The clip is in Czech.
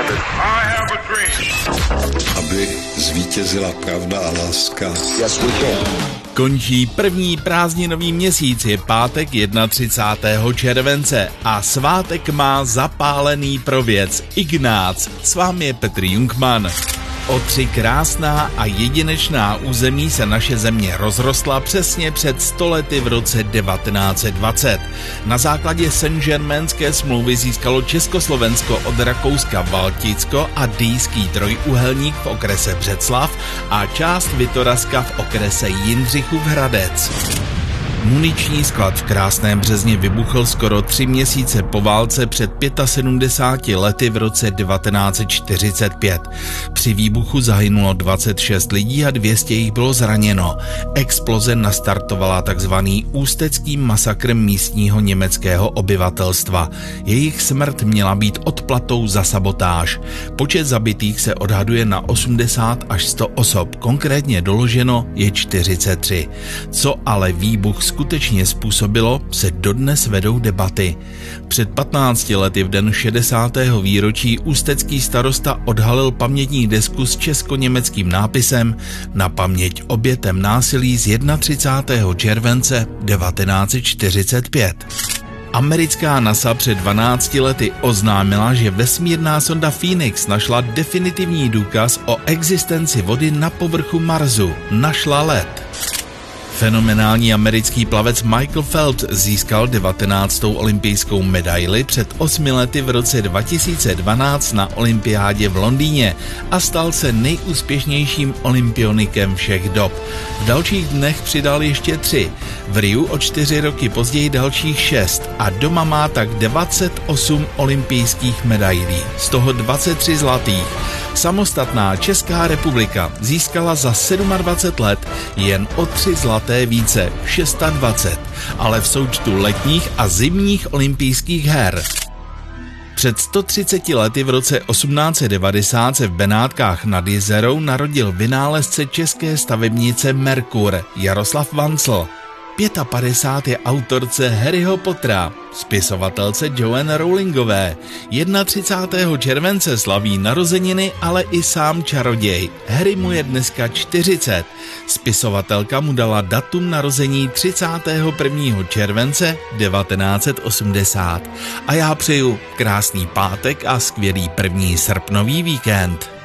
Aby zvítězila pravda a láska. Yes, we can. Končí první prázdninový měsíc, je pátek 31. července a svátek má zapálený prověc Ignác. S vámi je Petr Jungmann. O 3 krásná a jedinečná území se naše země rozrostla přesně před 100 lety v roce 1920. Na základě Saint-Germainské smlouvy získalo Československo od Rakouska Balticko a Dyjský trojúhelník v okrese Břeclav a část Vitorazka v okrese Jindřichův Hradec. Muniční sklad v Krásném Březně vybuchl skoro 3 měsíce po válce před 75 lety v roce 1945. Při výbuchu zahynulo 26 lidí a 200 jich bylo zraněno. Exploze nastartovala takzvaný ústecký masakr místního německého obyvatelstva. Jejich smrt měla být odplatou za sabotáž. Počet zabitých se odhaduje na 80 až 100 osob, konkrétně doloženo je 43. Co ale výbuch skutečně způsobilo, se dodnes vedou debaty. Před 15 lety v den 60. výročí ústecký starosta odhalil pamětní desku s česko-německým nápisem na paměť obětem násilí z 31. července 1945. Americká NASA před 12 lety oznámila, že vesmírná sonda Phoenix našla definitivní důkaz o existenci vody na povrchu Marsu. Našla led. Fenomenální americký plavec Michael Phelps získal 19. olympijskou medaili před 8 lety v roce 2012 na olympiádě v Londýně a stal se nejúspěšnějším olympionikem všech dob. V dalších dnech přidal ještě 3, v Riu o 4 roky později dalších 6 a doma má tak 28 olympijských medailí, z toho 23 zlatých. Samostatná Česká republika získala za 27 let jen o 3 zlaté více, 26, ale v součtu letních a zimních olympijských her. Před 130 lety v roce 1890 se v Benátkách nad Jizerou narodil vynálezce české stavebnice Merkur Jaroslav Vancl. 55 je autorce Harryho Pottera, spisovatelce Joanne Rowlingové. 31. července slaví narozeniny, ale i sám čaroděj. Harry mu je dneska 40. Spisovatelka mu dala datum narození 31. července 1980. A já přeju krásný pátek a skvělý 1. srpnový víkend.